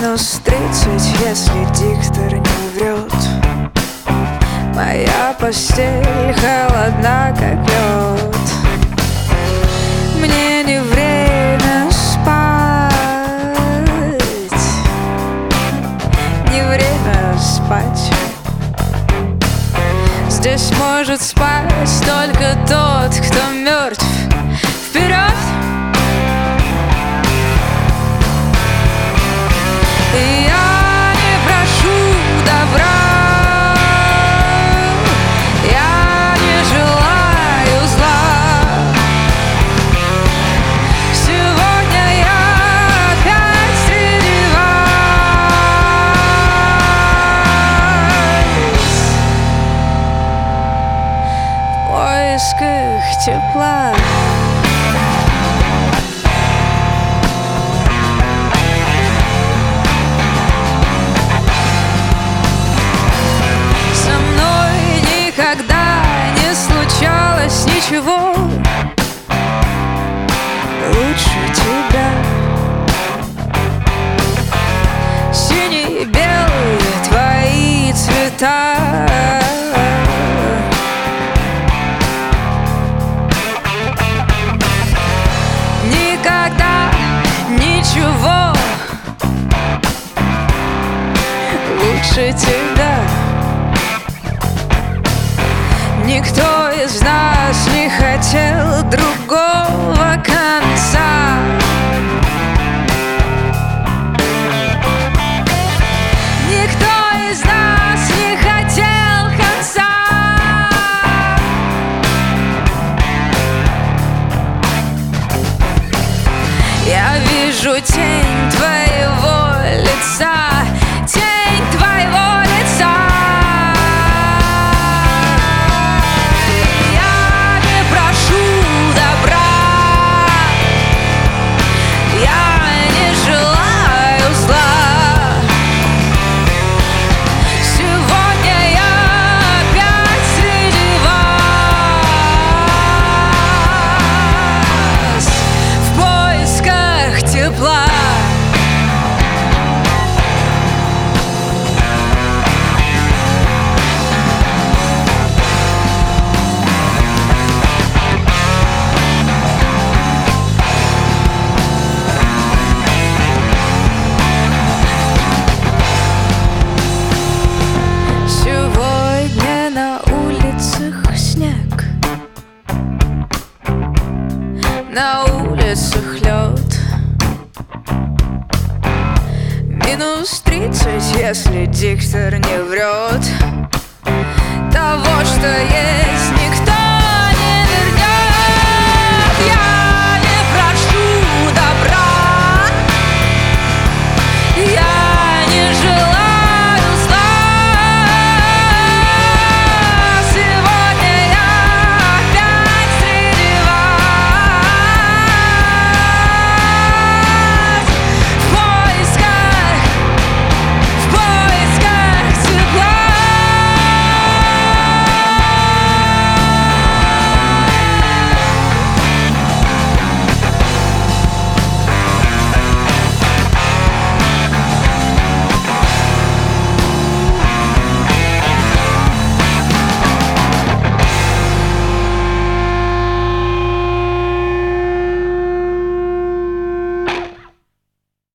-30, если диктор не врет. Моя постель холодна, как лед. Мне не время спать, не время спать. Здесь может спать только тот, кто мертв. Вперед! Я не прошу добра, я не желаю зла. Сегодня я опять среди вас в поисках тепла. Никогда не случалось ничего лучше тебя. Синие и белые твои цвета. Никогда ничего лучше тебя. Никто из нас не хотел другого конца. Никто из нас не хотел конца. Я вижу тень твоего лица, тень твоего лица. На улицах лед. -30, если диктор не врет. Того, что есть, не